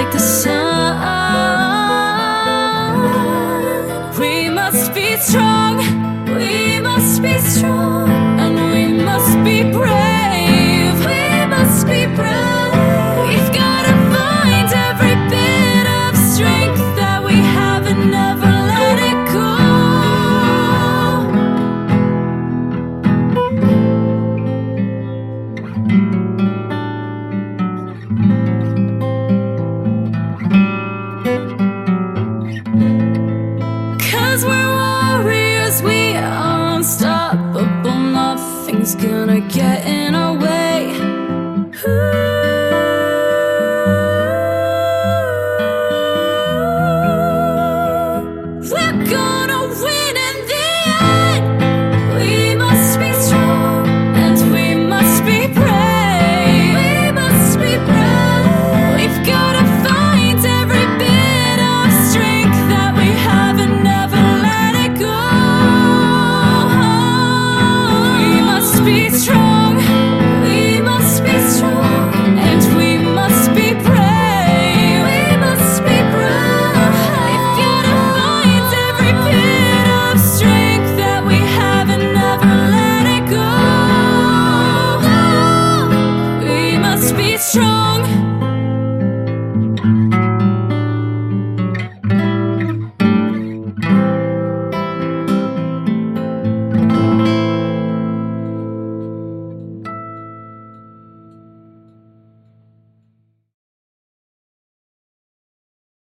like the sun. We must be strong, we must be strong, and we must be brave, we must be brave. We've gotta find every bit of strength that we have and never let it go. 'Cause we're warriors, we are unstoppable. Nothing's gonna get in our way. We're gonna win in the end. We must be strong and we must be brave. We must be brave. We've gotta find every bit of strength that we have and never let it go. We must be strong, we must be strong, and we must be brave. We must be brave. We've gotta find every bit of strength that we have and never let it go. We must be strong.